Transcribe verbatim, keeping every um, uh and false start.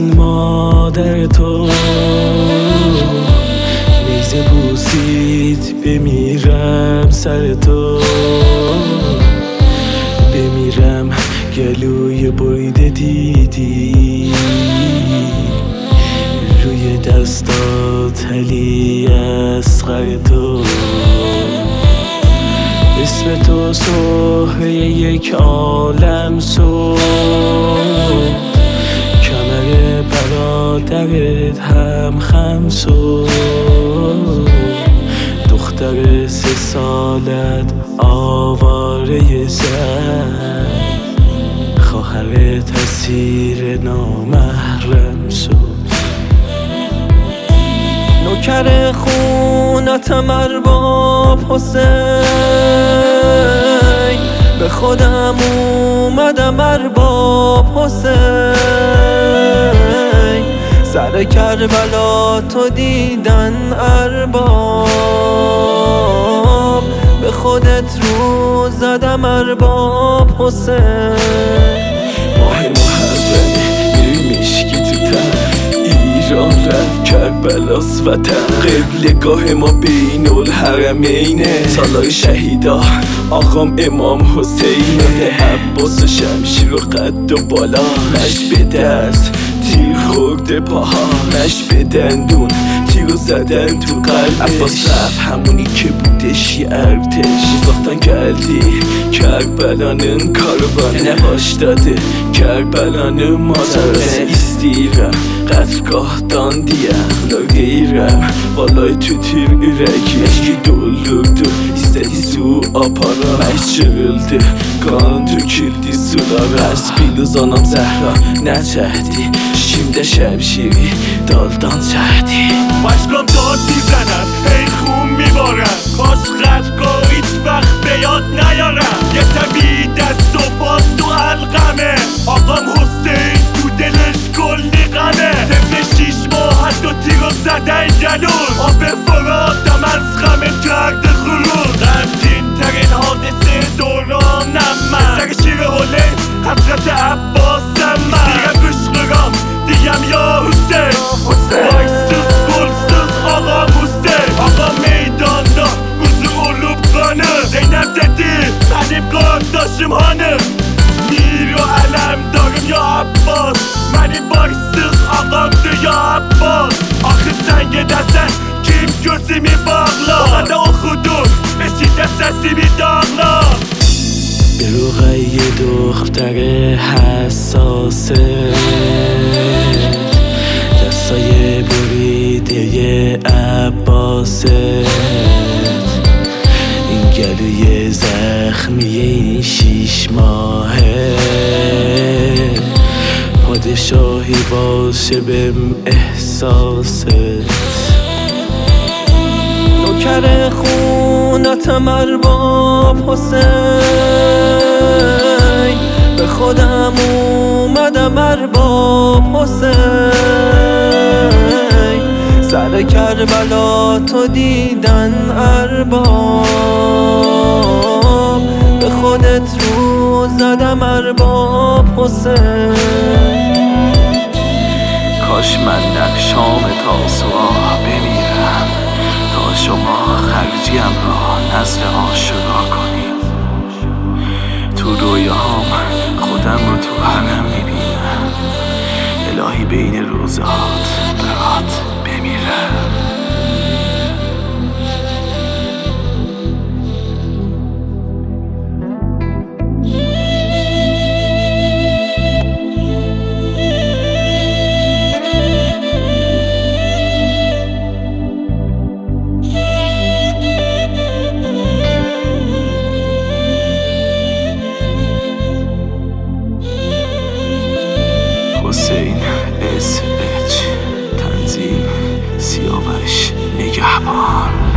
من مادر تو نیزه بوسید بمیرم سر تو، بمیرم گلوی بریده دیدی روی دستات علی اصغر تو، اسم تو سهره یک عالم سود، کمر برادرت هم خم سود، دختر سه سالت آواره زن، خواهرت اسیر نامحرم شد. نوکر خونتم ارباب حسین، به خودم اومدم ارباب حسین، سر کربلا تو دیدن ارباب، به خودت رو زدم ارباب حسین. ماه محرمه میری مشکی تو تن، ایران رفت کربلاس وطن، قبلگاه ما بین الحرمینه، سالای شهیدا آقام امام حسین، عباس و شمشیر و قد و بالا، نش به دست تیر خورده پاها، نش به دندون تیرو زدن تو قلبش، عباس رفت همونی که بودش یه ارتش، ساختن کردی کربلانın karvanı, başladı Kerbelanın mazarası, istəyirəm qətqahdan deyərlər deyirəm, vallahi tütür ürək eşki doldurdu, istədi su apara, məhz çığıldı, qan töküldü sulara, Əspiluz anam Zəhra nə çəkdi, şimdi şəmşiri daldan çəkdi. Başkam dad میزنن ای خون میبارن، کاش قدقا هیچ وقت به یاد نیارم، یه طبی دست و باز تو حلقمه، آقام حسین تو دلش کلی غمه، طفل شیش ماه حتی تیرو زدن گلون، آب فراتم از غمه کرده خرون، غمگین ترین حادثه دورانم من، سر شیر حلین حضرت عباسم من، دیگم بشقرام دیگم یا حسین، وایسوز گلسوز آقا حسین، آقا میداندا روزو علوب قانه، زینب ددی منیم قارداشم هانم، میر و علم دارم یا عباس، منیم وایسوز آقام تو یا عباس، آخه سنگ دستن کیم gözümü bağla، orada okudum eşiğde sesimi dağla. به روغای دختر حساسه، دستای بریده عباسه، این گلوی زخمی این شیش ماهه، پادشاهی باشه بهم احساست. نوکر خونتم ارباب حسین، به خودم اومدم ارباب حسین، سر کربلا تو دیدن ارباب، به خودت رو زدم ارباب حسین. کاش من در شام تاسوعا بمیرم تا شما خرجیم را نزد آشورا کنیم، تو رویاهام خودم رو تو حرم میبینم، الهی بین روزات برات بمیرم. حسین اس اچ تنظیم سیاوش نگهبان.